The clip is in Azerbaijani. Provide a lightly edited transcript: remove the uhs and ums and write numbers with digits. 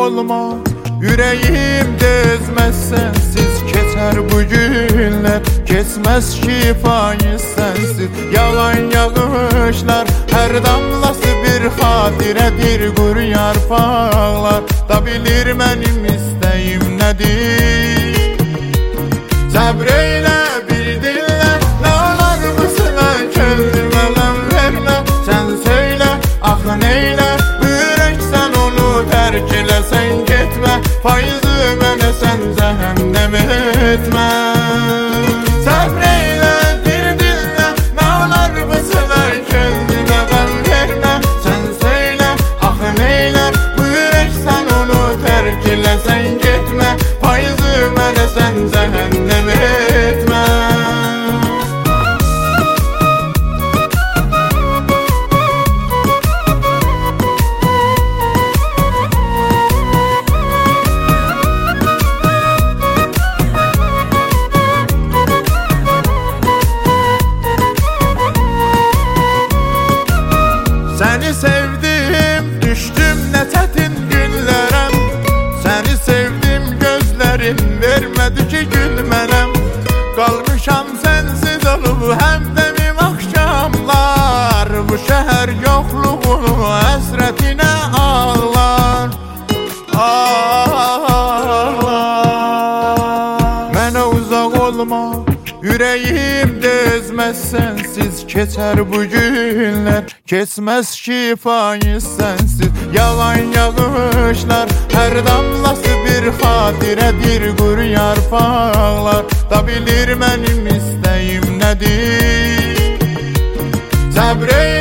olma, yüreğimde ezmez sensiz. Keçer bu günler, kesmez şifayı sensiz. Yalan yağışlar, her damlası bir hadiredir. Quru yarpaqlar da bilir mənim istəyim nədir. Səbr eylə bir dinlə, nə olar bu sıla könlümə ələm vermə. Sən söylə, axı neylə, bu ürək sən onu tərk elə. Sən getmə, faizi mənə sən cəhənnəm etmə. Səbr eylə bir dinlə, nə olar bu sıla könlümə ələm vermə. Sən söylə, axı neylə, bu ürək sən onu tərk elə. Sən getmə, faizi mənə sən cəhənnəm etmə. Səni sevdim, düşdüm nə çətin günlərəm. Səni sevdim, gözlərin vermədi ki gülmərəm. Qalmışam sənsiz olub həmdəmim axşamlar. Bu şəhər yoxluğunu həsrətinə ağlar. Mənə uzaq olma, yüreğimde ezmez sensiz. Keçer bu günler, kesmez şifayı sensiz. Yalan yağışlar, her damlası bir hadiredir. Quru yarpaqlar da bilir mənim istəyim nədir. Səbr